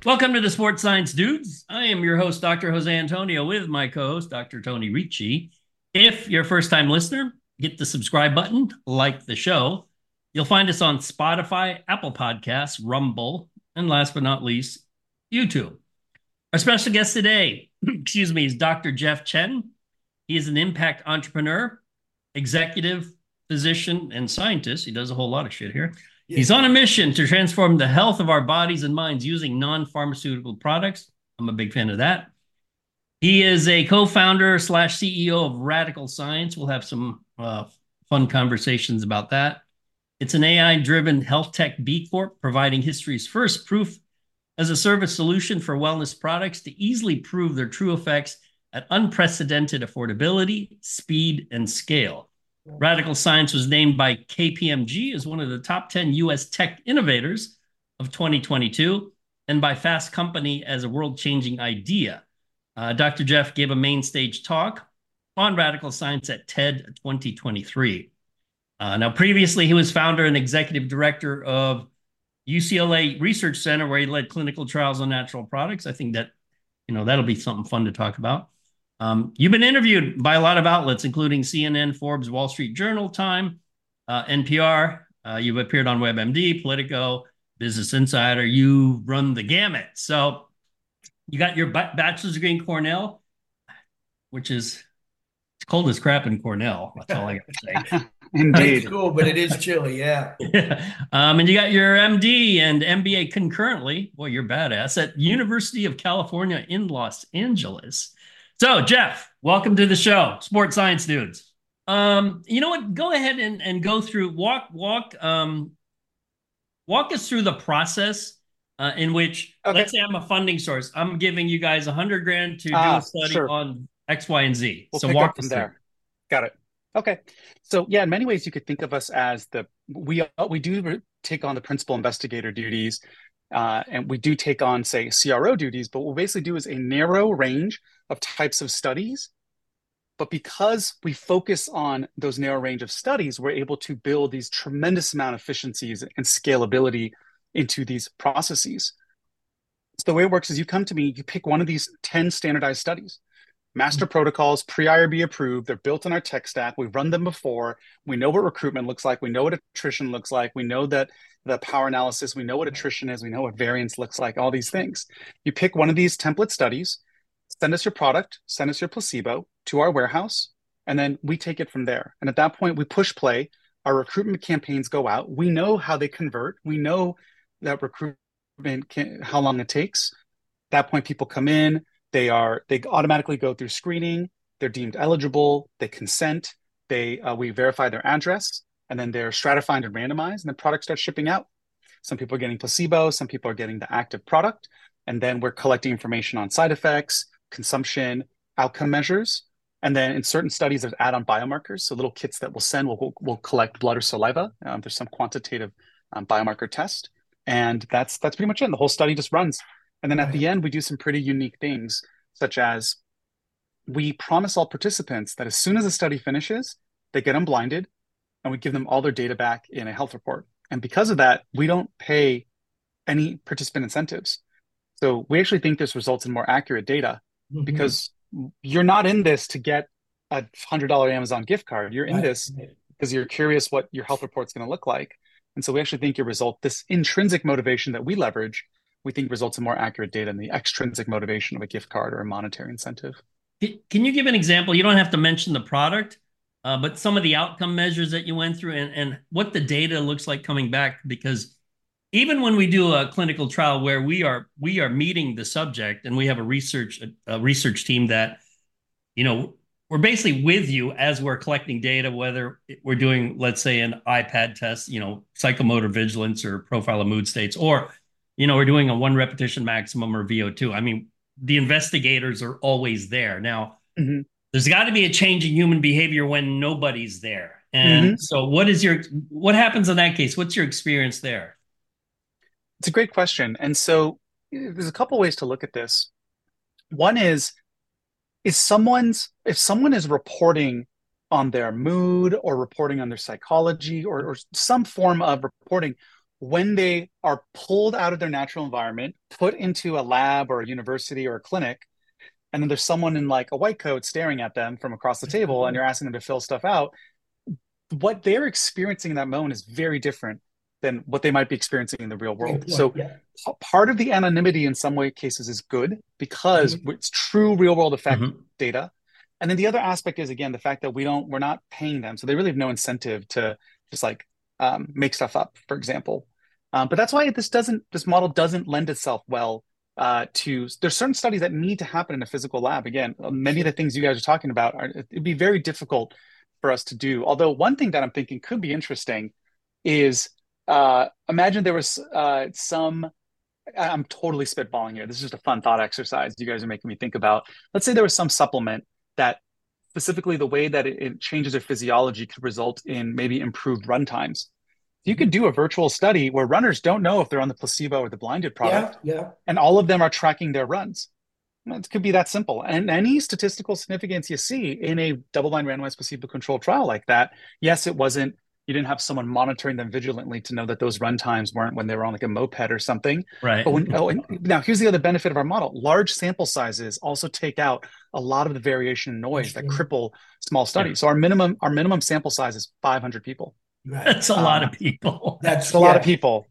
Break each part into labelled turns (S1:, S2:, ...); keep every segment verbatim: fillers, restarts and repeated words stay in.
S1: Welcome to the Sports Science Dudes. I am your host, Doctor Jose Antonio, with my co-host, Doctor Tony Ricci. If you're a first-time listener, hit the subscribe button, like the show. You'll find us on Spotify, Apple Podcasts, Rumble, and last but not least, YouTube. Our special guest today, excuse me, is Doctor Jeff Chen. He is an impact entrepreneur, executive, physician, and scientist. He does a whole lot of shit here. Yeah. He's on a mission to transform the health of our bodies and minds using non-pharmaceutical products. I'm a big fan of that. He is a co-founder slash C E O of Radical Science. We'll have some uh, fun conversations about that. It's an A I-driven health tech B Corp, providing history's first proof as a service solution for wellness products to easily prove their true effects at unprecedented affordability, speed, and scale. Radical Science was named by K P M G as one of the top ten U S tech innovators of twenty twenty-two, and by Fast Company as a world-changing idea. Uh, Doctor Jeff gave a main stage talk on Radical Science at TED twenty twenty-three. Uh, now, previously, he was founder and executive director of U C L A Research Center, where he led clinical trials on natural products. I think that, you know, that'll be something fun to talk about. Um, you've been interviewed by a lot of outlets, including C N N, Forbes, Wall Street Journal, Time, uh, N P R. Uh, you've appeared on WebMD, Politico, Business Insider. You run the gamut. So you got your bachelor's degree in Cornell, which is it's cold as crap in Cornell. That's all I got to say.
S2: Indeed. It's cool, but it is chilly, yeah.
S1: um, and you got your M D and M B A concurrently. Boy, you're badass at University of California in Los Angeles. So, Jeff, welcome to the show, Sports Science Dudes. Um, you know what? Go ahead and, and go through, walk, walk, um, walk us through the process uh, in which, okay. Let's say I'm a funding source. I'm giving you guys a hundred grand to
S3: ah,
S1: do a study
S3: sure.
S1: on X, Y, and Z.
S3: We'll
S1: so
S3: pick
S1: walk
S3: up from
S1: us
S3: there.
S1: Through.
S3: Got it. Okay. So yeah, in many ways, you could think of us as the, we, we do take on the principal investigator duties. Uh, and we do take on, say, C R O duties, but what we basically do is a narrow range of types of studies. But because we focus on those narrow range of studies, we're able to build these tremendous amount of efficiencies and scalability into these processes. So the way it works is you come to me, you pick one of these ten standardized studies. Master mm-hmm. protocols, pre-I R B approved, they're built in our tech stack. We've run them before. We know what recruitment looks like. We know what attrition looks like. We know that the power analysis, we know what attrition is. We know what variance looks like, all these things. You pick one of these template studies, send us your product, send us your placebo to our warehouse, and then we take it from there. And at that point, we push play. Our recruitment campaigns go out. We know how they convert. We know that recruitment, can, how long it takes. At that point, people come in. They are they automatically go through screening. They're deemed eligible. They consent. They uh, we verify their address, and then they're stratified and randomized, and the product starts shipping out. Some people are getting placebo. Some people are getting the active product, and then we're collecting information on side effects, consumption, outcome measures, and then in certain studies, there's add-on biomarkers. So little kits that we'll send will will we'll collect blood or saliva. Um, there's some quantitative um, biomarker test, and that's that's pretty much it. The whole study just runs. And then at the end, we do some pretty unique things, such as we promise all participants that as soon as the study finishes, they get unblinded, and we give them all their data back in a health report. And because of that, we don't pay any participant incentives. So we actually think this results in more accurate data mm-hmm. because you're not in this to get a one hundred dollars Amazon gift card. You're in right. this because you're curious what your health report's going to look like. And so we actually think your result, this intrinsic motivation that we leverage, we think results in more accurate data than the extrinsic motivation of a gift card or a monetary incentive.
S1: Can you give an example? You don't have to mention the product, uh, but some of the outcome measures that you went through and, and what the data looks like coming back. Because even when we do a clinical trial where we are we are meeting the subject and we have a research a, a research team that, you know, we're basically with you as we're collecting data, whether we're doing, let's say, an iPad test, you know, psychomotor vigilance or profile of mood states, or you know, we're doing a one repetition maximum or V O two. I mean, the investigators are always there. Now, mm-hmm. there's got to be a change in human behavior when nobody's there. And mm-hmm. so what is your, what happens in that case? What's your experience there?
S3: It's a great question. And so there's a couple ways to look at this. One is, is someone's, if someone is reporting on their mood or reporting on their psychology or, or some form of reporting, when they are pulled out of their natural environment, put into a lab or a university or a clinic, and then there's someone in like a white coat staring at them from across the table, and you're asking them to fill stuff out, what they're experiencing in that moment is very different than what they might be experiencing in the real world.
S2: Point,
S3: so
S2: yeah.
S3: part of the anonymity in some way cases is good because mm-hmm. it's true real world effect mm-hmm. data. And then the other aspect is, again, the fact that we don't, we're not paying them. So they really have no incentive to just like um, make stuff up, for example. Um, but that's why this doesn't, this model doesn't lend itself well uh, to, there's certain studies that need to happen in a physical lab. Again, many of the things you guys are talking about, are, it'd be very difficult for us to do. Although one thing that I'm thinking could be interesting is, uh, imagine there was uh, some, I'm totally spitballing here. This is just a fun thought exercise you guys are making me think about. Let's say there was some supplement that specifically the way that it, it changes their physiology could result in maybe improved run times. You could do a virtual study where runners don't know if they're on the placebo or the blinded product,
S2: yeah, yeah.
S3: and all of them are tracking their runs. It could be that simple. And any statistical significance you see in a double-blind randomized placebo-controlled trial like that, yes, it wasn't, you didn't have someone monitoring them vigilantly to know that those run times weren't when they were on like a moped or something.
S1: Right.
S3: But when, oh, and now here's the other benefit of our model. Large sample sizes also take out a lot of the variation and noise that cripple small studies. Yeah. So our minimum, our minimum sample size is five hundred people.
S1: Right. That's a um, lot of people.
S3: That's a yeah. lot of people.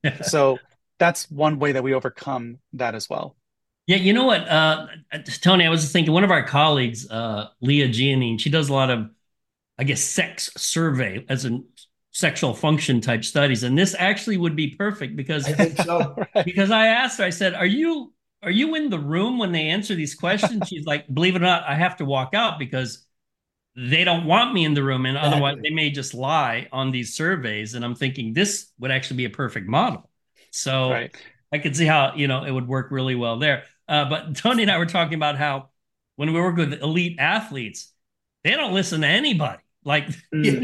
S3: So that's one way that we overcome that as well.
S1: Yeah, you know what, uh, Tony, I was thinking one of our colleagues, uh, Leah Giannine, she does a lot of, I guess, sex survey as in sexual function type studies. And this actually would be perfect because
S2: I think so.
S1: because I asked her, I said, are you are you in the room when they answer these questions? She's like, believe it or not, I have to walk out because they don't want me in the room. And exactly. Otherwise they may just lie on these surveys. And I'm thinking this would actually be a perfect model. So right. I could see how, you know, it would work really well there. Uh, but Tony and I were talking about how when we work with elite athletes, they don't listen to anybody. Like, mm.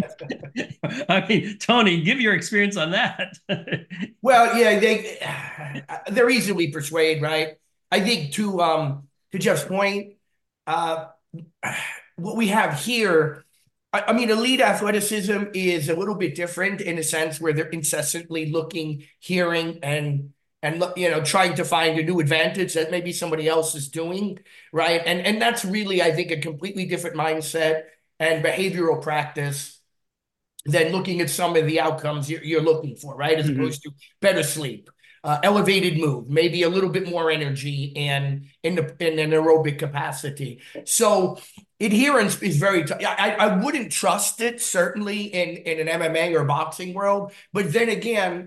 S1: I mean, Tony, give your experience on that.
S2: Well, yeah, they they're easily persuaded, right? I think to um to Jeff's point, uh, what we have here, I, I mean, elite athleticism is a little bit different in a sense where they're incessantly looking, hearing, and and you know trying to find a new advantage that maybe somebody else is doing, right? And and that's really, I think, a completely different mindset and behavioral practice than looking at some of the outcomes you're, you're looking for, right? As mm-hmm. opposed to better sleep, uh, elevated mood, maybe a little bit more energy and in the in an aerobic capacity. So adherence is very, t- I, I wouldn't trust it certainly in, in an M M A or boxing world, but then again,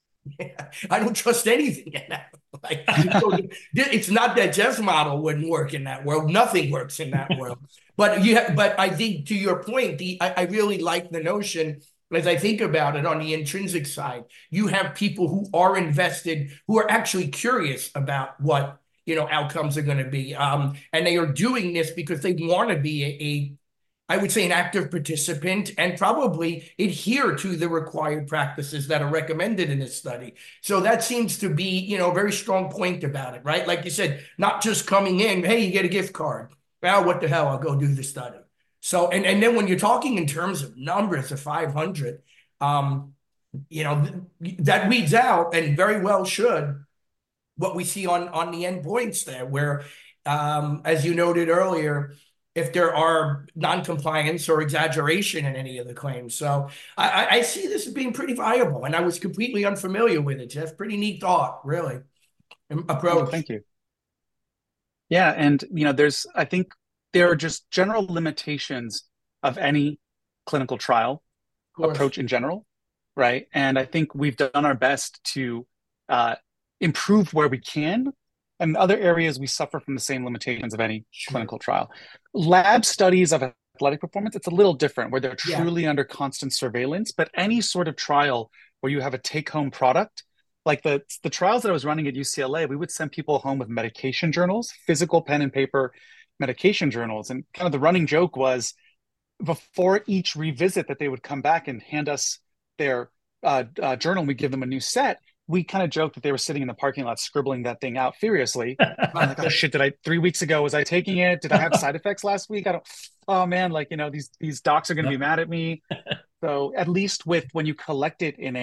S2: I don't trust anything in that. Like, it's not that Jeff's model wouldn't work in that world. Nothing works in that world. But you, have, but I think to your point, the I, I really like the notion as I think about it on the intrinsic side. You have people who are invested, who are actually curious about what you know outcomes are going to be, um, and they are doing this because they want to be a, a I would say an active participant and probably adhere to the required practices that are recommended in this study. So that seems to be, you know, a very strong point about it, right? Like you said, not just coming in, hey, you get a gift card. Well, what the hell, I'll go do the study. So, and, and then when you're talking in terms of numbers of five hundred, um, you know, th- that weeds out and very well should what we see on, on the endpoints there, where, um, as you noted earlier, if there are non-compliance or exaggeration in any of the claims. So I, I see this as being pretty viable, and I was completely unfamiliar with it, Jeff. Pretty neat thought, really, approach.
S3: Oh, thank you. Yeah, and you know, there's, I think there are just general limitations of any clinical trial approach in general, right? And I think we've done our best to uh, improve where we can. And other areas, we suffer from the same limitations of any sure. clinical trial. Lab studies of athletic performance, it's a little different, where they're truly yeah. under constant surveillance. But any sort of trial where you have a take-home product, like the, the trials that I was running at U C L A, we would send people home with medication journals, physical pen and paper medication journals. And kind of the running joke was, before each revisit that they would come back and hand us their uh, uh, journal, and we give them a new set, we kind of joked that they were sitting in the parking lot scribbling that thing out furiously. I'm like, oh shit, did I, three weeks ago, was I taking it? Did I have side effects last week? I don't, oh man, like, you know, these, these docs are going to be mad at me. So at least with, when you collect it in a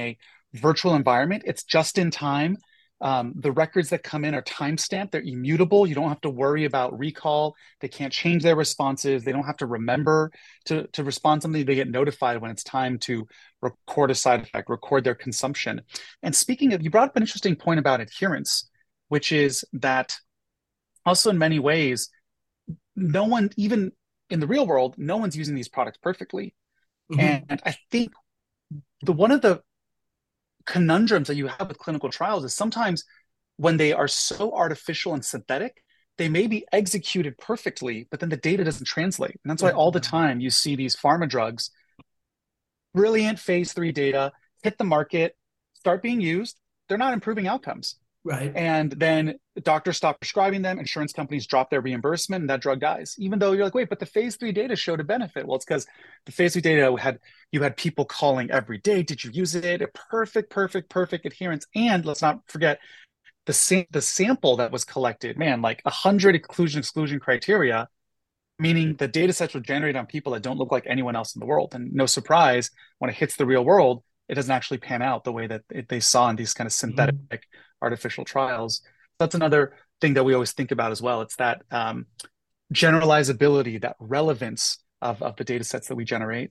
S3: virtual environment. It's just in time. Um, the records that come in are timestamped. They're immutable. You don't have to worry about recall. They can't change their responses. They don't have to remember to, to respond to something. They get notified when it's time to record a side effect, record their consumption. And speaking of, you brought up an interesting point about adherence, which is that also in many ways, no one, even in the real world, no one's using these products perfectly.
S2: Mhm.
S3: And I think the one of the conundrums that you have with clinical trials is sometimes when they are so artificial and synthetic, they may be executed perfectly, but then the data doesn't translate. And that's why all the time you see these pharma drugs, brilliant phase three data, hit the market, start being used. They're not improving outcomes.
S2: Right.
S3: And then doctors stop prescribing them, insurance companies drop their reimbursement, and that drug dies. Even though you're like, wait, but the phase three data showed a benefit. Well, it's because the phase three data had you had people calling every day. Did you use it? A perfect, perfect, perfect adherence. And let's not forget the sa- the sample that was collected. Man, like a hundred inclusion exclusion criteria, meaning the data sets were generated on people that don't look like anyone else in the world. And no surprise, when it hits the real world, it doesn't actually pan out the way that it, they saw in these kind of synthetic
S2: Mhm.
S3: artificial trials. That's another thing that we always think about as well. It's that um, generalizability, that relevance of, of the data sets that we generate.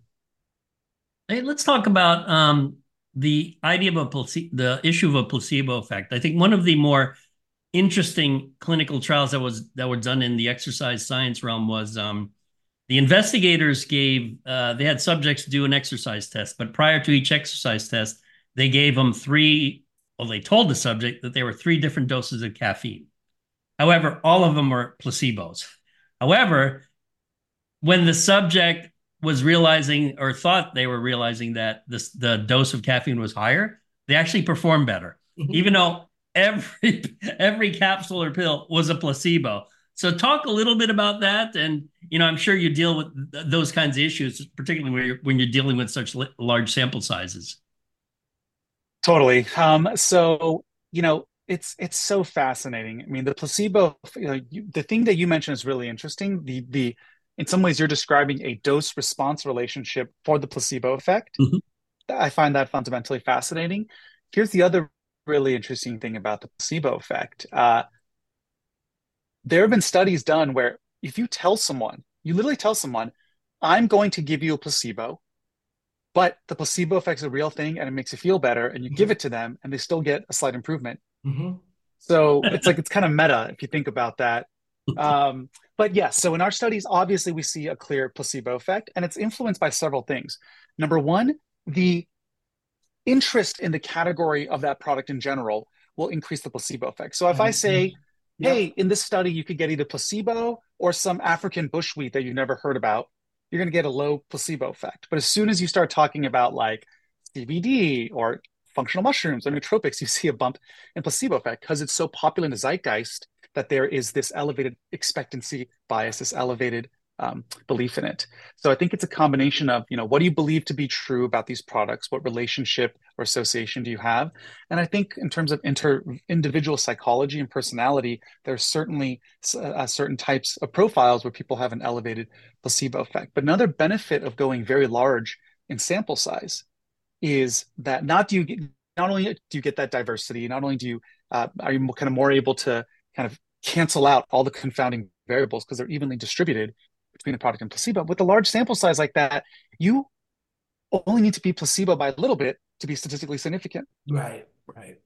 S1: Hey, let's talk about um, the idea of a placebo, the issue of a placebo effect. I think one of the more interesting clinical trials that was that were done in the exercise science realm was um, the investigators gave uh, they had subjects do an exercise test, but prior to each exercise test, they gave them three. Well, they told the subject that there were three different doses of caffeine. However, all of them were placebos. However, when the subject was realizing or thought they were realizing that this, the dose of caffeine was higher, they actually performed better,
S2: Mhm.
S1: even though every every capsule or pill was a placebo. So talk a little bit about that, and you know I'm sure you deal with th- those kinds of issues, particularly when you're when you're dealing with such li- large sample sizes.
S3: Totally. Um, so, you know, it's it's so fascinating. I mean, the placebo, you know, you, the thing that you mentioned is really interesting. The the in some ways you're describing a dose response relationship for the placebo effect.
S1: Mhm.
S3: I find that fundamentally fascinating. Here's the other really interesting thing about the placebo effect. Uh, there have been studies done where if you tell someone, you literally tell someone, I'm going to give you a placebo, but the placebo effect's a real thing and it makes you feel better, and you give
S2: Mhm.
S3: it to them and they still get a slight improvement.
S2: Mhm.
S3: So it's like it's kind of meta if you think about that. Um, but yes, so in our studies, obviously we see a clear placebo effect, and it's influenced by several things. Number one, the interest in the category of that product in general will increase the placebo effect. So if I
S2: Right.
S3: say, hey,
S2: Yep.
S3: in this study, you could get either placebo or some African bushwheat that you've never heard about, you're going to get a low placebo effect. But as soon as you start talking about like C B D or functional mushrooms or nootropics, you see a bump in placebo effect because it's so popular in the zeitgeist that there is this elevated expectancy bias, this elevated um, belief in it. So I think it's a combination of, you know, what do you believe to be true about these products? What relationship or association do you have? And I think in terms of inter individual psychology and personality, there's certainly uh, certain types of profiles where people have an elevated placebo effect. But another benefit of going very large in sample size is that not do you get, not only do you get that diversity, not only do you uh, are you kind of more able to kind of cancel out all the confounding variables because they're evenly distributed between the product and placebo. With a large sample size like that, you only need to be placebo by a little bit to be statistically significant.
S2: Right. Right.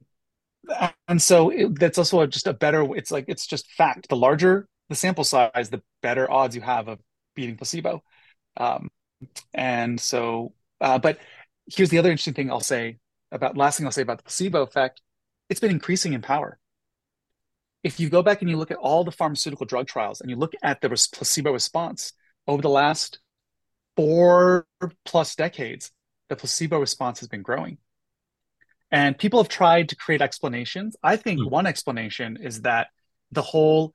S3: And so it, that's also a, just a better, it's like, it's just fact. The larger the sample size, the better odds you have of beating placebo. Um, and so, uh, but here's the other interesting thing I'll say about, last thing I'll say about the placebo effect. It's been increasing in power. If you go back and you look at all the pharmaceutical drug trials and you look at the res- placebo response over the last four plus decades, the placebo response has been growing. And people have tried to create explanations. I think
S1: Hmm.
S3: one explanation is that the whole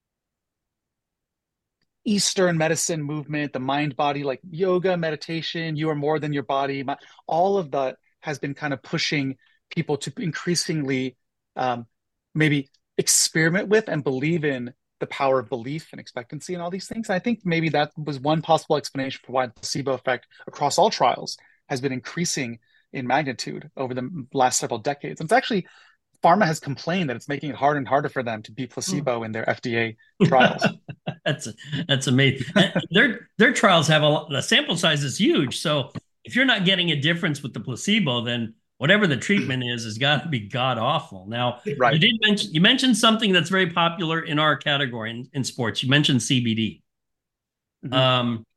S3: Eastern medicine movement, the mind body, like yoga, meditation, you are more than your body, all of that has been kind of pushing people to increasingly um, maybe experiment with and believe in the power of belief and expectancy and all these things. And I think maybe that was one possible explanation for why the placebo effect across all trials has been increasing in magnitude over the last several decades. And it's actually, pharma has complained that it's making it harder and harder for them to beat placebo in their F D A trials.
S1: that's that's amazing. their their trials have a the sample size is huge. So if you're not getting a difference with the placebo, then whatever the treatment is has got to be god awful. Now,
S3: right.
S1: you did mention you mentioned something that's very popular in our category in, in sports. You mentioned C B D. Mm-hmm. Um,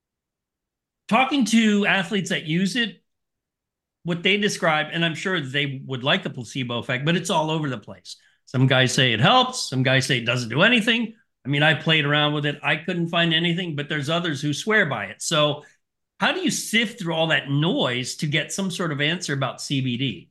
S1: talking to athletes that use it, what they describe, and I'm sure they would like the placebo effect, but it's all over the place. Some guys say it helps. Some guys say it doesn't do anything. I mean, I played around with it. I couldn't find anything, but there's others who swear by it. So how do you sift through all that noise to get some sort of answer about C B D?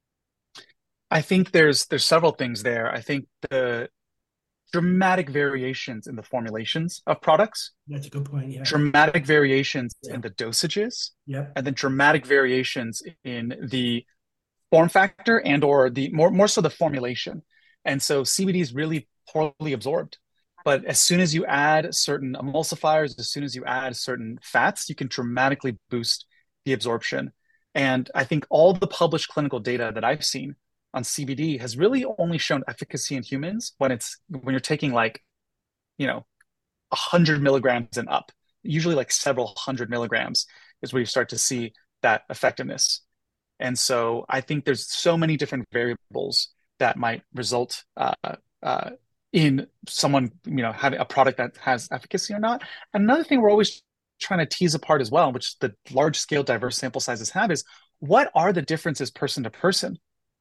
S3: I think there's there's several things there. I think the dramatic variations in the formulations of products.
S2: That's a good point. Yeah.
S3: Dramatic variations
S2: yeah.
S3: in the dosages.
S2: Yeah.
S3: And then dramatic variations in the form factor and or the more more so the formulation. And so C B D is really poorly absorbed. But as soon as you add certain emulsifiers, as soon as you add certain fats, you can dramatically boost the absorption. And I think all the published clinical data that I've seen on C B D has really only shown efficacy in humans when it's when you're taking like, you know, a hundred milligrams and up. Usually like several hundred milligrams is where you start to see that effectiveness. And so I think there's so many different variables that might result uh, uh, in someone, you know, having a product that has efficacy or not. And another thing we're always trying to tease apart as well, which the large scale diverse sample sizes have, is what are the differences person to person?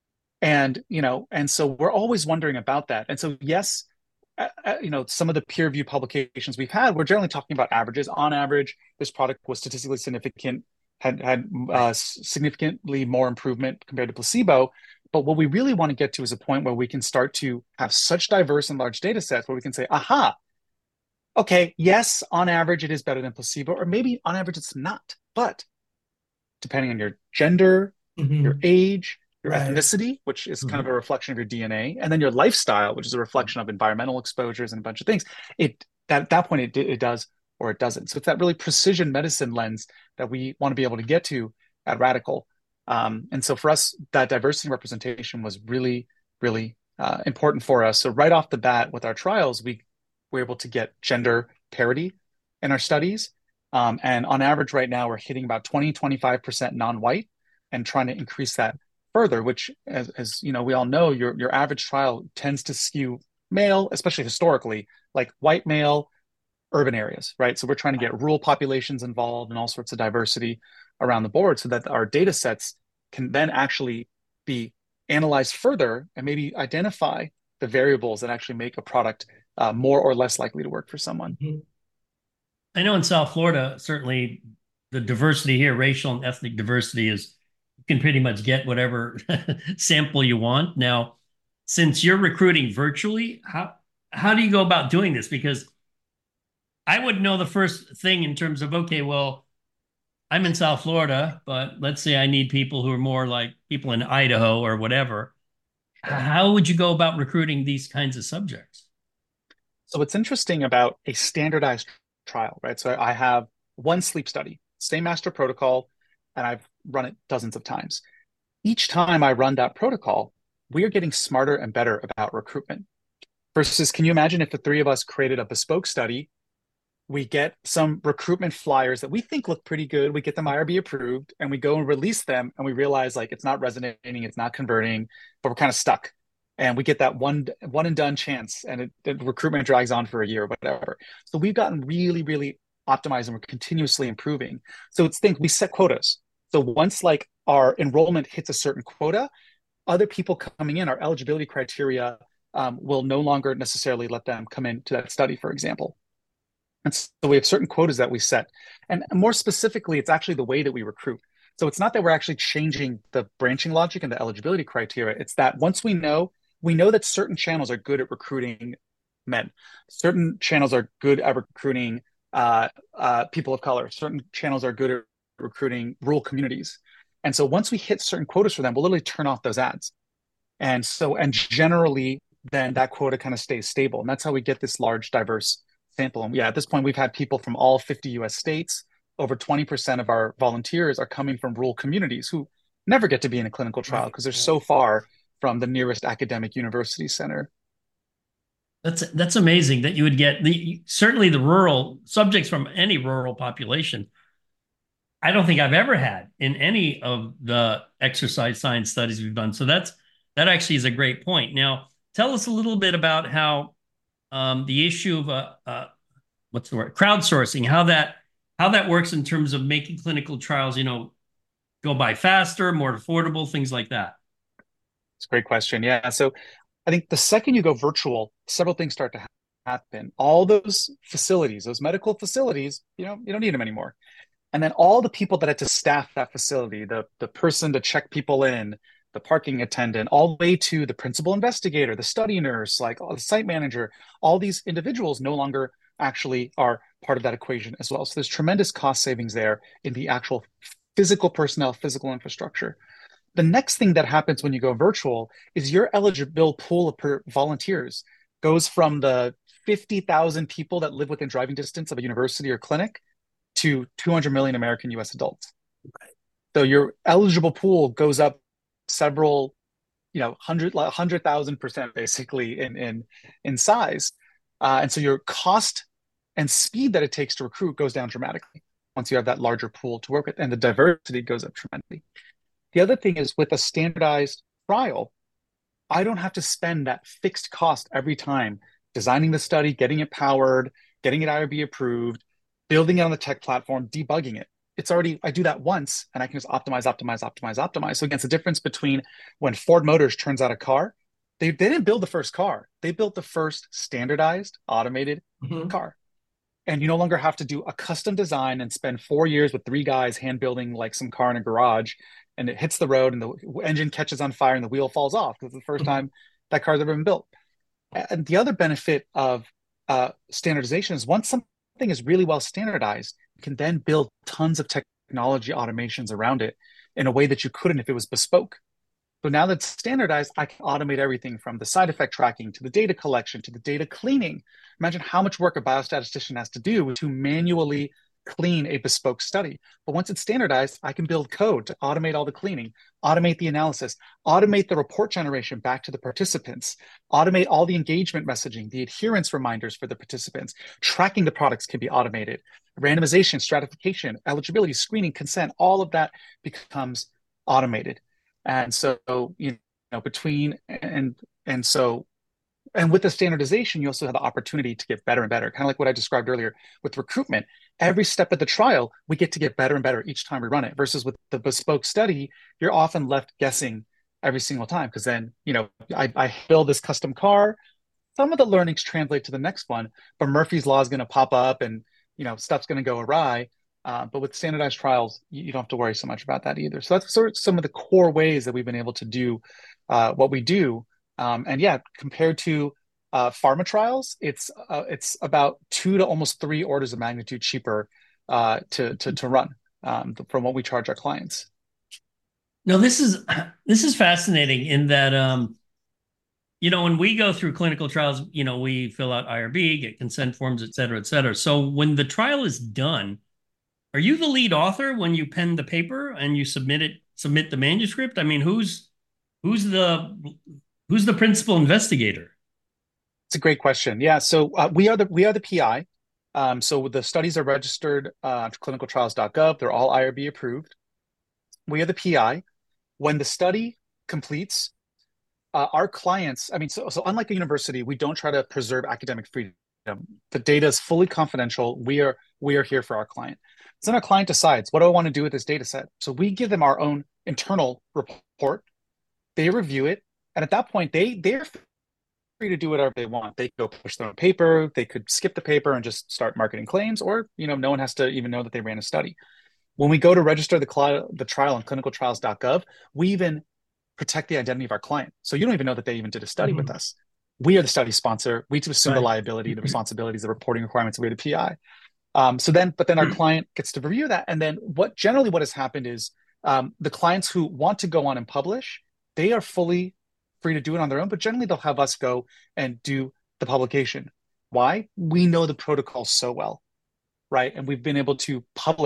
S3: And, you know, and so we're always wondering about that. And so, yes, uh, you know, some of the peer review publications we've had, we're generally talking about averages. On average, this product was statistically significant, had, had uh, significantly more improvement compared to placebo. But what we really want to get to is a point where we can start to have such diverse and large data sets where we can say, aha, okay, yes, on average, it is better than placebo, or maybe on average, it's not. But depending on your gender, mm-hmm. your age, your right. ethnicity, which is mm-hmm. kind of a reflection of your D N A, and then your lifestyle, which is a reflection of environmental exposures and a bunch of things, it that, at that point, it, it does or it doesn't. So it's that really precision medicine lens that we want to be able to get to at Radical. Um, and so for us, that diversity representation was really, really uh, important for us. So right off the bat with our trials, we were able to get gender parity in our studies. Um, and on average right now, we're hitting about twenty, twenty-five percent non-white and trying to increase that further, which as, as you know, we all know your, your average trial tends to skew male, especially historically, like white male, urban areas, right? So we're trying to get rural populations involved and all sorts of diversity around the board so that our data sets can then actually be analyzed further and maybe identify the variables that actually make a product uh, more or less likely to work for someone.
S1: I know in South Florida, certainly the diversity here, racial and ethnic diversity, is you can pretty much get whatever sample you want. Now, since you're recruiting virtually, how how do you go about doing this? Because I would know the first thing in terms of, okay, well, I'm in South Florida, but let's say I need people who are more like people in Idaho or whatever. How would you go about recruiting these kinds of subjects?
S3: So what's interesting about a standardized trial, right? So I have one sleep study, same master protocol, and I've run it dozens of times. Each time I run that protocol, we are getting smarter and better about recruitment. Versus, can you imagine if the three of us created a bespoke study? We get some recruitment flyers that we think look pretty good. We get them I R B approved and we go and release them and we realize like it's not resonating, it's not converting, but we're kind of stuck. And we get that one one and done chance and it, the recruitment drags on for a year or whatever. So we've gotten really, really optimized and we're continuously improving. So it's think we set quotas. So once like our enrollment hits a certain quota, other people coming in, our eligibility criteria um, will no longer necessarily let them come into that study, for example. And so we have certain quotas that we set. And more specifically, it's actually the way that we recruit. So it's not that we're actually changing the branching logic and the eligibility criteria. It's that once we know, we know that certain channels are good at recruiting men. Certain channels are good at recruiting uh, uh, people of color. Certain channels are good at recruiting rural communities. And so once we hit certain quotas for them, we'll literally turn off those ads. And so, and generally, then that quota kind of stays stable. And that's how we get this large, diverse sample. And yeah, at this point, we've had people from all fifty U S states. Over twenty percent of our volunteers are coming from rural communities who never get to be in a clinical trial
S2: Right.
S3: because they're
S2: Right.
S3: so far from the nearest academic university center.
S1: That's that's amazing that you would get the certainly the rural subjects from any rural population. I don't think I've ever had in any of the exercise science studies we've done. So that's that actually is a great point. Now, tell us a little bit about how um, the issue of uh, uh, what's the word crowdsourcing, how that how that works in terms of making clinical trials, you know, go by faster, more affordable, things like that.
S3: It's a great question. Yeah. So I think the second you go virtual, several things start to ha- happen. All those facilities, those medical facilities, you know, you don't need them anymore. And then all the people that had to staff that facility, the the person to check people in, the parking attendant, all the way to the principal investigator, the study nurse, like the site manager, all these individuals no longer actually are part of that equation as well. So there's tremendous cost savings there in the actual physical personnel, physical infrastructure. The next thing that happens when you go virtual is your eligible pool of per volunteers goes from the fifty thousand people that live within driving distance of a university or clinic to two hundred million American U S adults. So your eligible pool goes up several, you know, hundred hundred thousand percent basically in in in size, uh, and so your cost and speed that it takes to recruit goes down dramatically once you have that larger pool to work with, and the diversity goes up tremendously. The other thing is with a standardized trial, I don't have to spend that fixed cost every time designing the study, getting it powered, getting it I R B approved, building it on the tech platform, debugging it. It's already, I do that once and I can just optimize, optimize, optimize, optimize. So again, it's the difference between when Ford Motors turns out a car, they, they didn't build the first car. They built the first standardized automated
S2: Mm-hmm.
S3: car. And you no longer have to do a custom design and spend four years with three guys hand building like some car in a garage, and it hits the road and the engine catches on fire and the wheel falls off because it's the first time that car's ever been built. And the other benefit of uh, standardization is once something is really well standardized, you can then build tons of technology automations around it in a way that you couldn't if it was bespoke. So now that it's standardized, I can automate everything from the side effect tracking to the data collection to the data cleaning. Imagine how much work a biostatistician has to do to manually clean a bespoke study. But once it's standardized, I can build code to automate all the cleaning, automate the analysis, automate the report generation back to the participants, automate all the engagement messaging, the adherence reminders for the participants. Tracking the products can be automated. Randomization, stratification, eligibility, screening, consent, all of that becomes automated. And so, you know, between and and so and with the standardization, you also have the opportunity to get better and better. Kind of like what I described earlier with recruitment. Every step of the trial, we get to get better and better each time we run it. Versus with the bespoke study, you're often left guessing every single time because then, you know, I, I build this custom car. Some of the learnings translate to the next one, but Murphy's Law is going to pop up and, you know, stuff's going to go awry. Uh, but with standardized trials, you, you don't have to worry so much about that either. So that's sort of some of the core ways that we've been able to do uh, what we do. Um, and yeah, compared to uh, pharma trials, it's uh, it's about two to almost three orders of magnitude cheaper uh, to, to to run um, from what we charge our clients.
S1: No, this is this is fascinating in that um, you know, when we go through clinical trials, you know, we fill out I R B, get consent forms, et cetera, et cetera. So when the trial is done, are you the lead author when you pen the paper and you submit it, submit the manuscript? I mean, who's who's the who's the principal investigator?
S3: It's a great question. Yeah, so uh, we are the we are the P I. Um, so the studies are registered uh, to clinical trials dot gov. They're all I R B approved. We are the P I. When the study completes, uh, our clients, I mean, so, so unlike a university, we don't try to preserve academic freedom. The data is fully confidential. We are we are here for our client. So then our client decides, what do I want to do with this data set? So we give them our own internal report. They review it. And at that point, they, they're free to do whatever they want. They could go push their own paper. They could skip the paper and just start marketing claims, or, you know, no one has to even know that they ran a study. When we go to register the, cl- the trial on clinical trials dot gov, we even protect the identity of our client. So you don't even know that they even did a study mm-hmm. with us. We are the study sponsor. We assume right. the liability, the responsibilities, the reporting requirements. We're the P I. Um, so then, but then our client gets to review that. And then what generally what has happened is um, the clients who want to go on and publish, they are fully free to do it on their own, but generally they'll have us go and do the publication. Why? We know the protocol so well, right? And we've been able to publish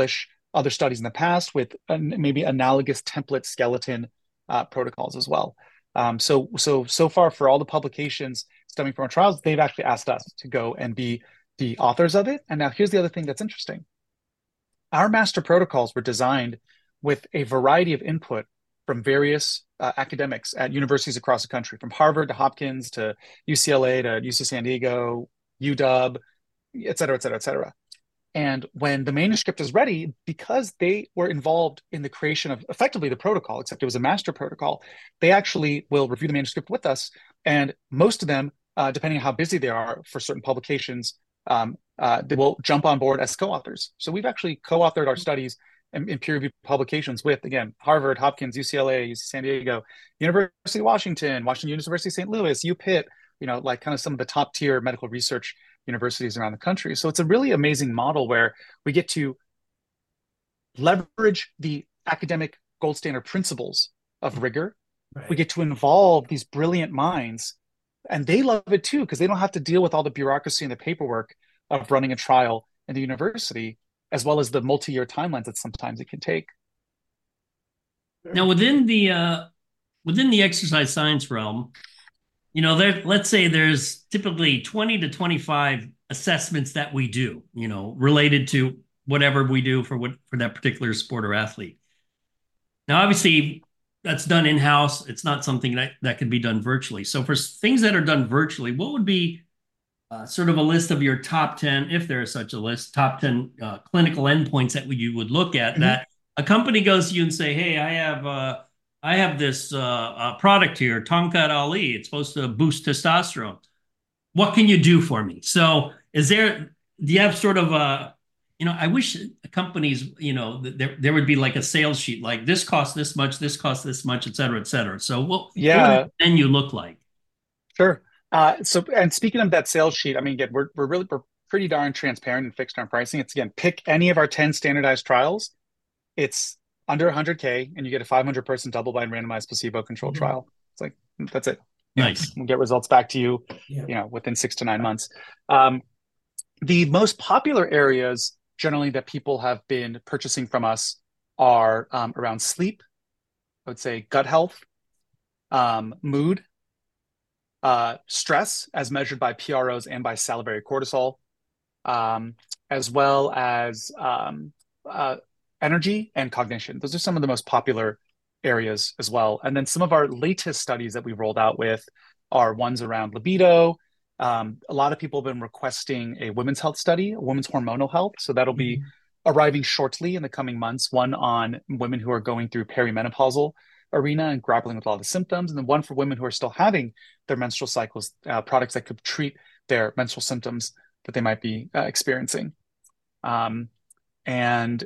S3: other studies in the past with uh, maybe analogous template skeleton uh, protocols as well. Um, so, so, so far for all the publications stemming from our trials, they've actually asked us to go and be the authors of it. And now here's the other thing that's interesting. Our master protocols were designed with a variety of input from various uh, academics at universities across the country, from Harvard to Hopkins to U C L A to U C San Diego, U W, et cetera, et cetera, et cetera. And when the manuscript is ready, because they were involved in the creation of effectively the protocol, except it was a master protocol, they actually will review the manuscript with us. And most of them, uh, depending on how busy they are for certain publications, um, uh, they will jump on board as co-authors. So we've actually co-authored our studies in, in peer-reviewed publications with, again, Harvard, Hopkins, U C L A, U C San Diego, University of Washington, Washington University, Saint Louis, UPitt, you know, like kind of some of the top tier medical research universities around the country. So it's a really amazing model where we get to leverage the academic gold standard principles of rigor. Right. We get to involve these brilliant minds, and they love it too, because they don't have to deal with all the bureaucracy and the paperwork of running a trial in the university, as well as the multi-year timelines that sometimes it can take.
S1: Now, within the uh, within the exercise science realm, you know, there, let's say there's typically twenty to twenty-five assessments that we do, you know, related to whatever we do for what for that particular sport or athlete. Now, obviously, that's done in-house. It's not something that, that can be done virtually. So for things that are done virtually, what would be uh, sort of a list of your top ten, if there is such a list, top ten uh, clinical endpoints that you would look at mm-hmm. that a company goes to you and say, hey, I have uh, I have this uh, uh, product here, Tongkat Ali. It's supposed to boost testosterone. What can you do for me? So is there, do you have sort of a, you know, I wish companies, you know, there, there would be like a sales sheet, like this costs this much, this costs this much, et cetera, et cetera. So what,
S3: yeah.
S1: what would the menu look like?
S3: Sure. Uh, so, and speaking of that sales sheet, I mean, again, we're, we're really, we're pretty darn transparent and fixed on pricing. It's, again, pick any of our ten standardized trials. It's under one hundred K, and you get a five hundred person double-blind randomized placebo-controlled mm-hmm. trial. It's like, that's it.
S1: Nice.
S3: We'll get results back to you, yeah. you know, within six to nine months. Um, the most popular areas generally that people have been purchasing from us are um, around sleep, I would say gut health, um, mood, uh, stress as measured by P R Os and by salivary cortisol, um, as well as um, uh, energy and cognition. Those are some of the most popular areas as well. And then some of our latest studies that we rolled out with are ones around libido. Um, a lot of people have been requesting a women's health study, a women's hormonal health. So that'll be mm-hmm. arriving shortly in the coming months, one on women who are going through perimenopausal arena and grappling with all the symptoms, and then one for women who are still having their menstrual cycles, uh, products that could treat their menstrual symptoms that they might be uh, experiencing. Um, and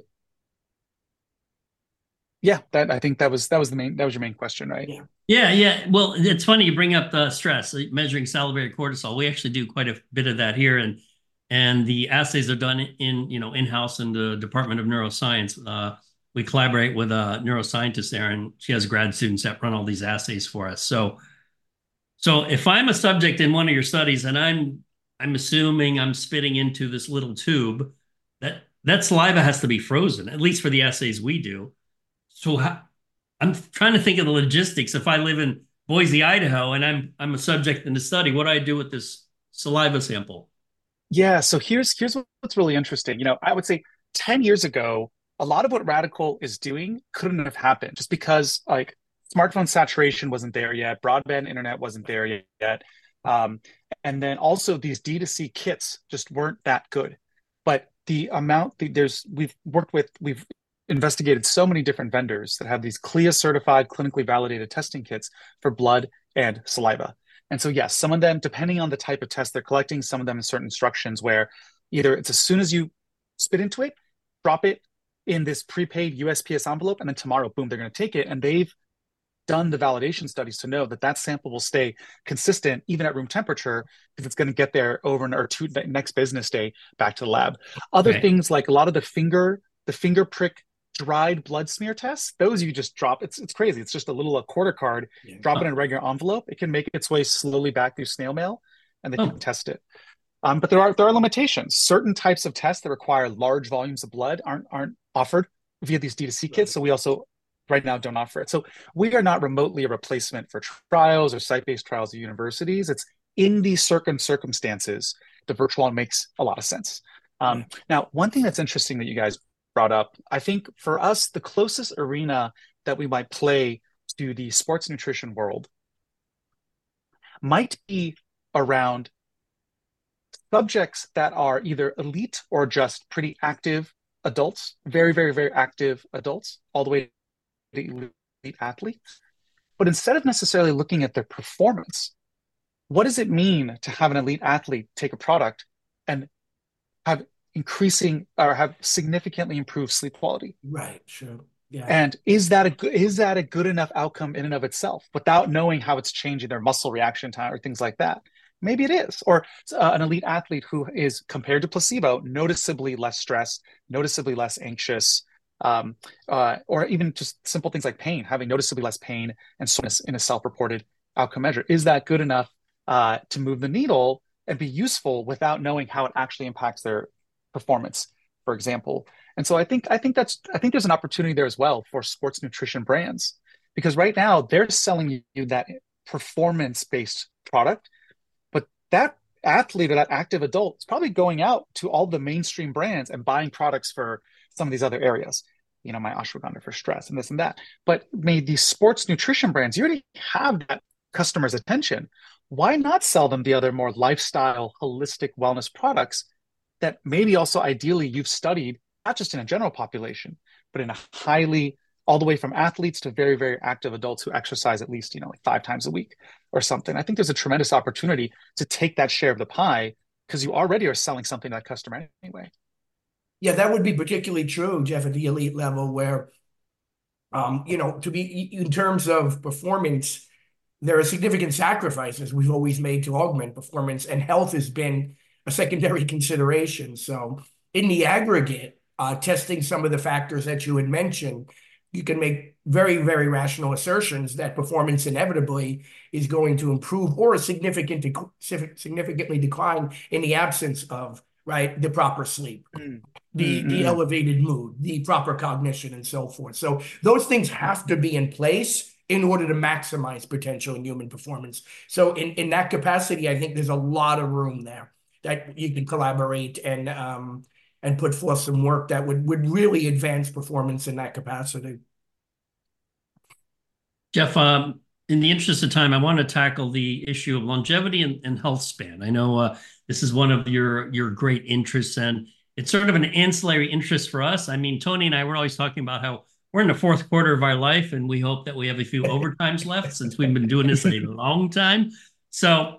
S3: yeah, that I think that was that was the main that was your main question, right?
S1: Yeah, yeah, yeah. Well, it's funny you bring up the stress, measuring salivary cortisol. We actually do quite a bit of that here, and and the assays are done in you know in-house in the Department of Neuroscience. Uh, we collaborate with a neuroscientist there, and she has grad students that run all these assays for us. So, so if I'm a subject in one of your studies, and I'm I'm assuming I'm spitting into this little tube, that that saliva has to be frozen, at least for the assays we do. So how, I'm trying to think of the logistics. If I live in Boise, Idaho, and I'm I'm a subject in the study, what do I do with this saliva sample?
S3: Yeah, so here's here's what's really interesting. You know, I would say ten years ago, a lot of what Radical is doing couldn't have happened just because like smartphone saturation wasn't there yet, broadband internet wasn't there yet, um, and then also these D two C kits just weren't that good. But the amount the, there's we've worked with we've investigated so many different vendors that have these C L I A certified, clinically validated testing kits for blood and saliva. And so, yes, some of them, depending on the type of test they're collecting, some of them have certain instructions where either it's as soon as you spit into it, drop it in this prepaid U S P S envelope, and then tomorrow, boom, they're going to take it. And they've done the validation studies to know that that sample will stay consistent even at room temperature because it's going to get there over an or two next business day back to the lab. Other okay. things like a lot of the finger, the finger prick dried blood smear tests, those you just drop. It's it's crazy. It's just a little a quarter card, yeah. drop it in a regular envelope. It can make its way slowly back through snail mail, and they oh. can test it. Um, but there are there are limitations. Certain types of tests that require large volumes of blood aren't aren't offered via these D two C kits. So we also right now don't offer it. So we are not remotely a replacement for trials or site-based trials at universities. It's in these certain circumstances, the virtual one makes a lot of sense. Um, yeah. Now, one thing that's interesting that you guys brought up, I think for us, the closest arena that we might play to the sports nutrition world might be around subjects that are either elite or just pretty active adults, very, very, very active adults, all the way to elite athletes. But instead of necessarily looking at their performance, what does it mean to have an elite athlete take a product and have increasing or have significantly improved sleep quality?
S2: Right, sure. Yeah.
S3: And is that a good is that a good enough outcome in and of itself without knowing how it's changing their muscle reaction time or things like that? Maybe it is. Or uh, an elite athlete who is, compared to placebo, noticeably less stressed, noticeably less anxious, um, uh, or even just simple things like pain, having noticeably less pain and soreness in a self-reported outcome measure. Is that good enough uh, to move the needle and be useful without knowing how it actually impacts their performance, for example? And so I think I think that's I think there's an opportunity there as well for sports nutrition brands, because right now they're selling you that performance-based product, but that athlete or that active adult is probably going out to all the mainstream brands and buying products for some of these other areas. You know, my ashwagandha for stress and this and that. But maybe these sports nutrition brands, you already have that customer's attention. Why not sell them the other more lifestyle, holistic wellness products that maybe also ideally you've studied, not just in a general population, but in a highly, all the way from athletes to very, very active adults who exercise at least, you know, like five times a week or something. I think there's a tremendous opportunity to take that share of the pie because you already are selling something to that customer anyway.
S2: Yeah, that would be particularly true, Jeff, at the elite level where, um, you know, to be in terms of performance, there are significant sacrifices we've always made to augment performance, and health has been a secondary consideration. So in the aggregate, uh, testing some of the factors that you had mentioned, you can make very, very rational assertions that performance inevitably is going to improve or significant dec- significantly decline in the absence of, right, the proper sleep, mm. the, mm-hmm. the elevated mood, the proper cognition, and so forth. So those things have to be in place in order to maximize potential in human performance. So in, in that capacity, I think there's a lot of room there that you can collaborate and um, and put forth some work that would, would really advance performance in that capacity.
S1: Jeff, um, in the interest of time, I want to tackle the issue of longevity and, and health span. I know uh, this is one of your, your great interests, and it's sort of an ancillary interest for us. I mean, Tony and I were always talking about how we're in the fourth quarter of our life, and we hope that we have a few overtimes left since we've been doing this a long time. So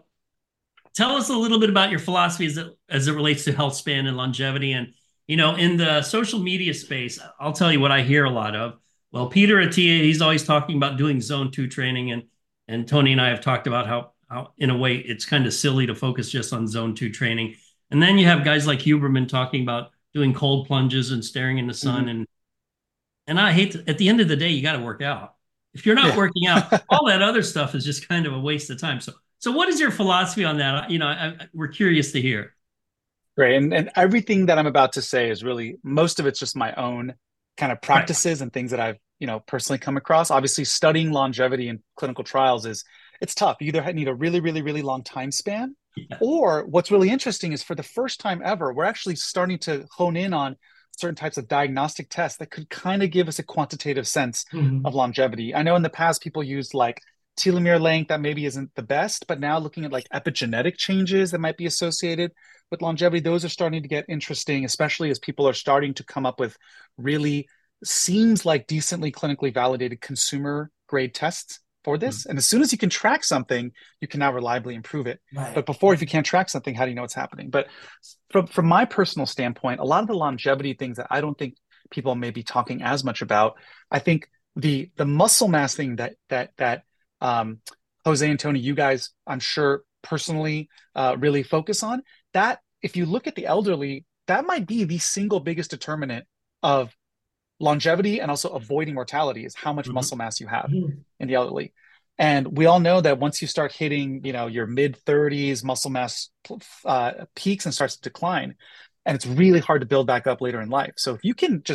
S1: tell us a little bit about your philosophy as it, as it relates to health span and longevity. And, you know, in the social media space, I'll tell you what I hear a lot of. Well, Peter Attia, he's always talking about doing zone two training. And, and Tony and I have talked about how, how, in a way, it's kind of silly to focus just on zone two training. And then you have guys like Huberman talking about doing cold plunges and staring in the sun. Mm-hmm. And, and I hate to, at the end of the day, you got to work out. If you're not yeah. working out, all that other stuff is just kind of a waste of time. So, So what is your philosophy on that? You know, I, I, we're curious to hear.
S3: Great. And, and everything that I'm about to say is really, most of it's just my own kind of practices right. and things that I've, you know, personally come across. Obviously, studying longevity in clinical trials is, it's tough. You either need a really, really, really long time span, yeah. or what's really interesting is for the first time ever, we're actually starting to hone in on certain types of diagnostic tests that could kind of give us a quantitative sense mm-hmm. of longevity. I know in the past people used like telomere length, that maybe isn't the best, but now looking at like epigenetic changes that might be associated with longevity, those are starting to get interesting, especially as people are starting to come up with really seems like decently clinically validated consumer grade tests for this. Mm-hmm. And as soon as you can track something, you can now reliably improve it. Right. But before, if you can't track something, how do you know what's happening? But from, from my personal standpoint, a lot of the longevity things that I don't think people may be talking as much about, I think the the muscle mass thing that that that Um, Jose and Tony, you guys, I'm sure personally uh, really focus on that. If you look at the elderly, that might be the single biggest determinant of longevity and also avoiding mortality is how much mm-hmm. muscle mass you have mm-hmm. in the elderly. And we all know that once you start hitting, you know, your mid thirties, muscle mass uh, peaks and starts to decline, and it's really hard to build back up later in life. So if you can just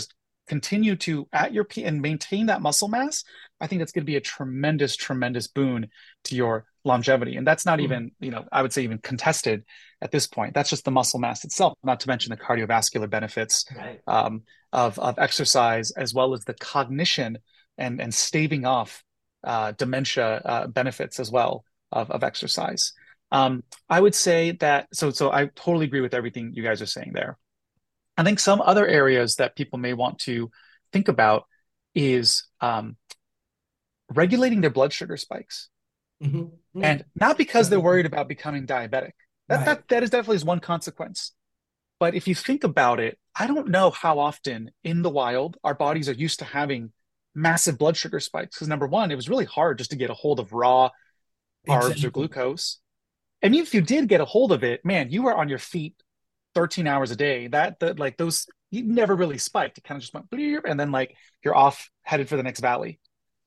S3: continue to at your peak and maintain that muscle mass, I think that's going to be a tremendous, tremendous boon to your longevity. And that's not even, you know, I would say even contested at this point. That's just the muscle mass itself, not to mention the cardiovascular benefits
S2: Right.
S3: um, of, of exercise, as well as the cognition and, and staving off uh, dementia uh, benefits as well of, of exercise. Um, I would say that, so, so I totally agree with everything you guys are saying there. I think some other areas that people may want to think about is um, regulating their blood sugar spikes.
S2: Mm-hmm.
S3: And not because they're worried about becoming diabetic. That,
S2: Right.
S3: that, that is definitely is one consequence. But if you think about it, I don't know how often in the wild our bodies are used to having massive blood sugar spikes. Because number one, it was really hard just to get a hold of raw carbs
S2: Exactly.
S3: or glucose. And even if you did get a hold of it, man, you were on your feet thirteen hours a day. That, that like those, you never really spiked. It kind of just went, and then like you're off headed for the next valley.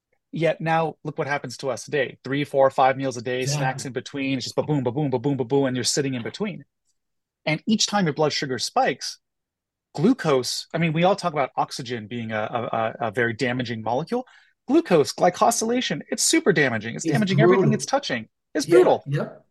S3: Yet now look what happens to us today. Three, four, five meals a day,
S2: Exactly.
S3: snacks in between. It's just ba-boom, ba-boom, ba-boom, ba-boom, and you're sitting in between. And each time your blood sugar spikes, glucose, I mean, we all talk about oxygen being a, a, a very damaging molecule. Glucose, glycosylation, it's super damaging. It's,
S2: It's
S3: damaging
S2: brutal.
S3: everything it's touching. It's
S2: Yeah.
S3: brutal.
S2: Yep.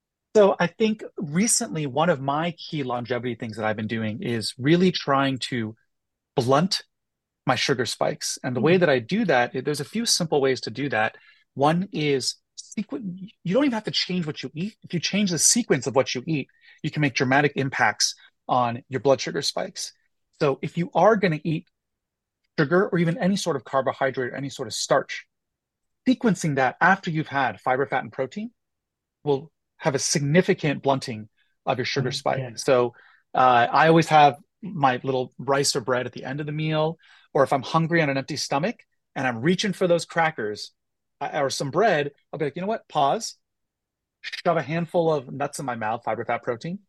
S3: So I think recently one of my key longevity things that I've been doing is really trying to blunt my sugar spikes. And the way that I do that, there's a few simple ways to do that. One is sequ- you don't even have to change what you eat. If you change the sequence of what you eat, you can make dramatic impacts on your blood sugar spikes. So if you are going to eat sugar or even any sort of carbohydrate or any sort of starch, sequencing that after you've had fiber, fat, and protein will have a significant blunting of your sugar spike.
S2: Yeah.
S3: So uh, I always have my little rice or bread at the end of the meal, or if I'm hungry on an empty stomach and I'm reaching for those crackers uh, or some bread, I'll be like, you know what? Pause, shove a handful of nuts in my mouth, fiber, fat, protein,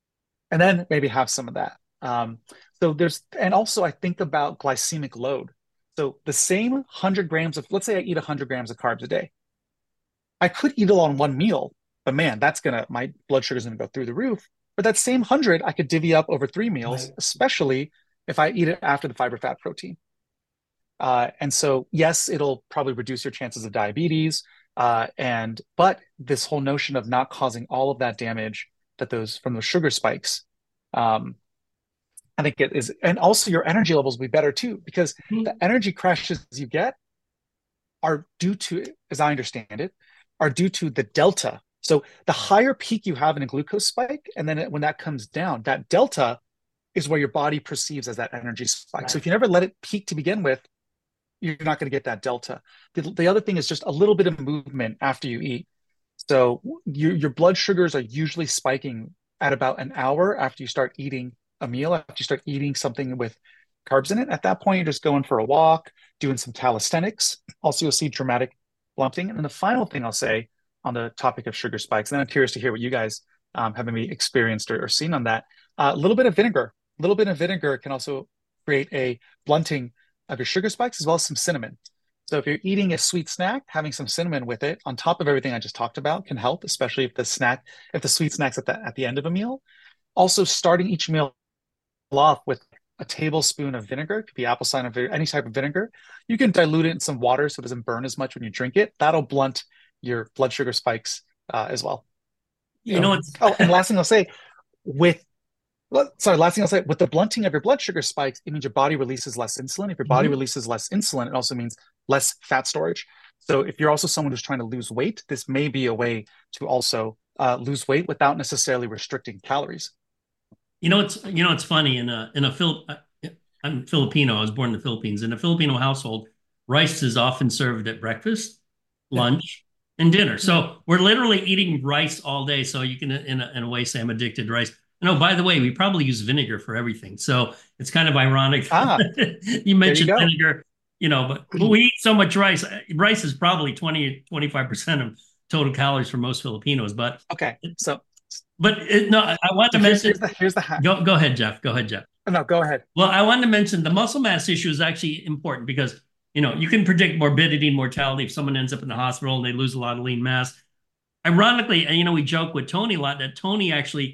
S3: and then maybe have some of that. Um, so there's, and also I think about glycemic load. So the same one hundred grams of, let's say I eat one hundred grams of carbs a day. I could eat it all in one meal, but man, that's gonna, my blood sugar's gonna go through the roof. But that same one hundred, I could divvy up over three meals,
S2: Right.
S3: especially if I eat it after the fiber, fat, protein. Uh, and so, yes, it'll probably reduce your chances of diabetes. Uh, and, but this whole notion of not causing all of that damage that those from those sugar spikes, um, I think it is, and also your energy levels will be better too, because
S2: Mhm.
S3: the energy crashes you get are due to, as I understand it, are due to the delta. So the higher peak you have in a glucose spike, and then it, when that comes down, that delta is where your body perceives as that energy spike.
S2: Right.
S3: So if you never let it peak to begin with, you're not going to get that delta. The, the other thing is just a little bit of movement after you eat. So your, your blood sugars are usually spiking at about an hour after you start eating a meal, after you start eating something with carbs in it. At that point, you're just going for a walk, doing some calisthenics. Also, you'll see dramatic blunting. And then the final thing I'll say on the topic of sugar spikes, and then I'm curious to hear what you guys um, have maybe experienced or, or seen on that. A uh, little bit of vinegar. A little bit of vinegar can also create a blunting of your sugar spikes, as well as some cinnamon. So if you're eating a sweet snack, having some cinnamon with it on top of everything I just talked about can help, especially if the snack, if the sweet snack's at the at the end of a meal. Also, starting each meal off with a tablespoon of vinegar, it could be apple cider, any type of vinegar. You can dilute it in some water so it doesn't burn as much when you drink it. That'll blunt your blood sugar spikes uh, as well.
S1: You
S3: so,
S1: know, it's
S3: oh, and last thing I'll say, with well, sorry, last thing I'll say, with the blunting of your blood sugar spikes, it means your body releases less insulin. If your body
S2: Mhm.
S3: releases less insulin, it also means less fat storage. So if you're also someone who's trying to lose weight, this may be a way to also uh, lose weight without necessarily restricting calories.
S1: you know it's you know it's funny in a in a Phil. I'm Filipino. I was born in the Philippines. In a Filipino household, rice is often served at breakfast, lunch, and dinner. So we're literally eating rice all day. So you can, in a, in a way, say I'm addicted to rice. And oh, by the way, we probably use vinegar for everything. So it's kind of ironic.
S3: Ah,
S1: You mentioned
S3: there you go.
S1: vinegar, you know, but, but we eat so much rice. Rice is probably twenty, twenty-five percent of total calories for most Filipinos. But,
S3: Okay, so
S1: but it, no, I want to
S3: so here's,
S1: mention,
S3: here's the here's the hack.
S1: go, go ahead, Jeff. Go ahead, Jeff.
S3: Oh, no, go ahead.
S1: Well, I wanted to mention the muscle mass issue is actually important because, you know, you can predict morbidity and mortality if someone ends up in the hospital and they lose a lot of lean mass. Ironically, and you know, we joke with Tony a lot that Tony actually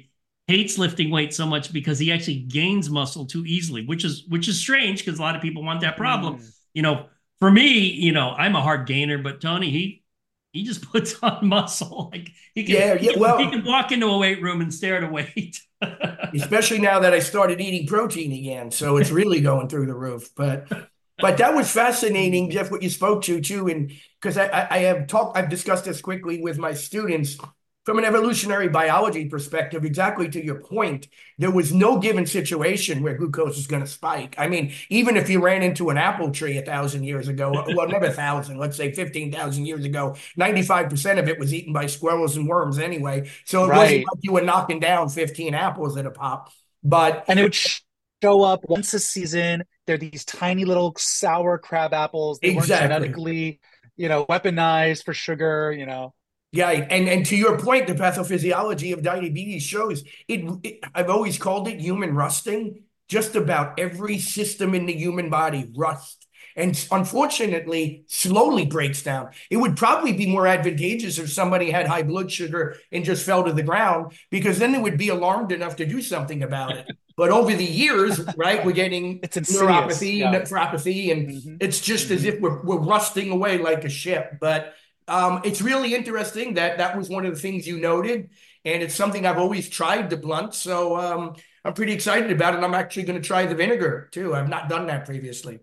S1: hates lifting weights so much because he actually gains muscle too easily, which is which is strange because a lot of people want that problem. Mm. You know, for me, you know, I'm a hard gainer, but Tony, he he just puts on muscle. Like he can,
S2: yeah,
S1: he
S2: yeah,
S1: can,
S2: well,
S1: he can walk into a weight room and stare at a weight.
S2: Especially now that I started eating protein again, so it's really going through the roof. But but that was fascinating, Jeff, what you spoke to too, and because I, I have talked, I've discussed this quickly with my students. From an evolutionary biology perspective, exactly to your point, there was no given situation where glucose is going to spike. I mean, even if you ran into an apple tree a thousand years ago, well, never a thousand, let's say fifteen thousand years ago, ninety-five percent of it was eaten by squirrels and worms anyway. So it right. wasn't like you were knocking down fifteen apples at a pop. But
S3: and it would show up once a season. They're these tiny little sour crab apples. They exactly. weren't genetically, you know, weaponized for sugar, you know.
S2: Yeah, and, and to your point, the pathophysiology of diabetes shows it, it. I've always called it human rusting. Just about every system in the human body rusts, and unfortunately, slowly breaks down. It would probably be more advantageous if somebody had high blood sugar and just fell to the ground, because then they would be alarmed enough to do something about it. But over the years, right, we're getting
S3: it's
S2: neuropathy,
S3: yeah.
S2: nephropathy, and mm-hmm. it's just mm-hmm. as if we're we're rusting away like a ship. But Um, it's really interesting that that was one of the things you noted, and it's something I've always tried to blunt. So um, I'm pretty excited about it. I'm actually going to try the vinegar too. I've not done that previously.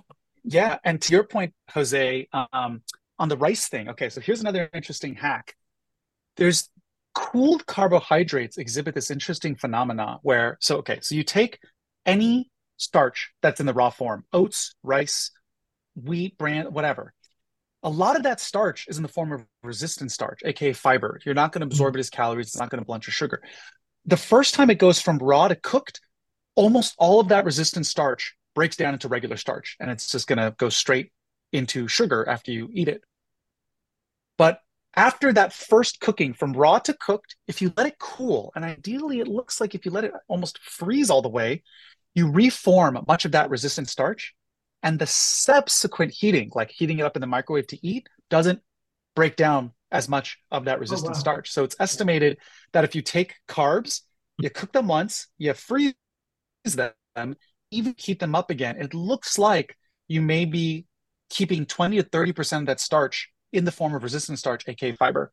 S3: Yeah, and to your point, Jose, um, on the rice thing. Okay, so here's another interesting hack. There's cooled carbohydrates exhibit this interesting phenomena where, so okay, so you take any starch that's in the raw form, oats, rice, wheat, bran, whatever. A lot of that starch is in the form of resistant starch, aka fiber. You're not going to absorb it as calories. It's not going to blunt your sugar. The first time it goes from raw to cooked, almost all of that resistant starch breaks down into regular starch, and it's just going to go straight into sugar after you eat it. But after that first cooking, from raw to cooked, if you let it cool, and ideally it looks like if you let it almost freeze all the way, you reform much of that resistant starch. And the subsequent heating, like heating it up in the microwave to eat, doesn't break down as much of that resistant oh, wow. starch. So it's estimated that if you take carbs, you cook them once, you freeze them, even heat them up again, it looks like you may be keeping twenty to thirty percent of that starch in the form of resistant starch, aka fiber.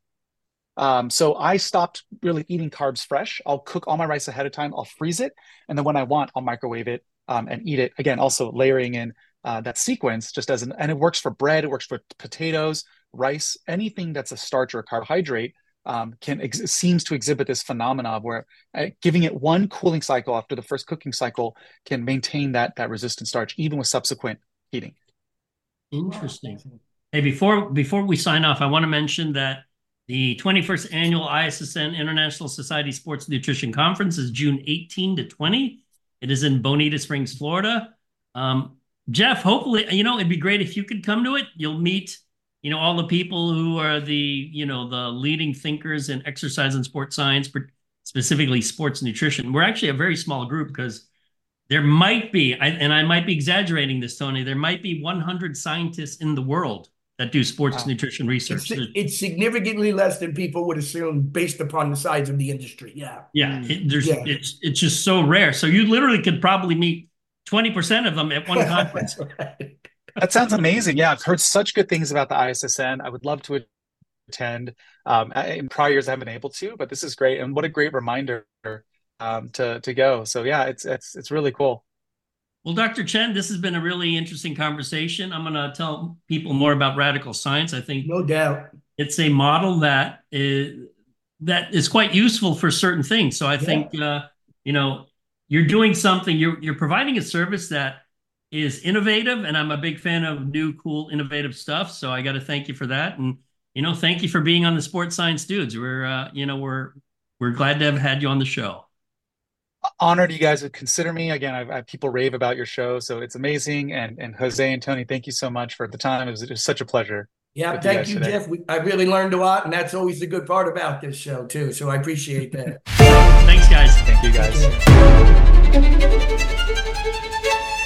S3: Um, so I stopped really eating carbs fresh. I'll cook all my rice ahead of time. I'll freeze it. And then when I want, I'll microwave it um, and eat it. Again, also layering in Uh, that sequence just as an, and it works for bread, it works for potatoes, rice, anything that's a starch or a carbohydrate um, can ex- seems to exhibit this phenomenon of where uh, giving it one cooling cycle after the first cooking cycle can maintain that that resistant starch even with subsequent heating.
S1: Interesting. Hey, before before we sign off, I want to mention that the twenty-first annual I S S N International Society Sports Nutrition Conference is June eighteenth to twentieth. It is in Bonita Springs, Florida. Um, Jeff, hopefully, you know, it'd be great if you could come to it. You'll meet, you know, all the people who are the, you know, the leading thinkers in exercise and sports science, specifically sports nutrition. We're actually a very small group because there might be, and I might be exaggerating this, Tony, there might be one hundred scientists in the world that do sports wow. nutrition research.
S2: It's, it's significantly less than people would assume based upon the size of the industry. Yeah.
S1: Yeah. It, there's, yeah. It's, it's just so rare. So you literally could probably meet twenty percent of them at one conference.
S3: That sounds amazing. Yeah, I've heard such good things about the I S S N. I would love to attend. Um, in prior years, I haven't been able to, but this is great. And what a great reminder um, to to go. So yeah, it's it's it's really cool.
S1: Well, Doctor Chen, this has been a really interesting conversation. I'm going to tell people more about radical science. I think
S2: no doubt
S1: it's a model that is, that is quite useful for certain things. So I yeah. think, uh, you know, you're doing something, you're, you're providing a service that is innovative, and I'm a big fan of new, cool, innovative stuff. So I got to thank you for that. And, you know, thank you for being on the Sports Science Dudes. We're, uh, you know, we're, we're glad to have had you on the show.
S3: Honored you guys would consider me. Again, I've, I've people rave about your show, so it's amazing. And and Jose and Tony, thank you so much for the time. It was, it was such a pleasure.
S2: Yeah, thank you, you Jeff. We, I really learned a lot, and that's always the good part about this show too. So I appreciate that.
S1: Thanks, guys.
S3: Thank you, guys.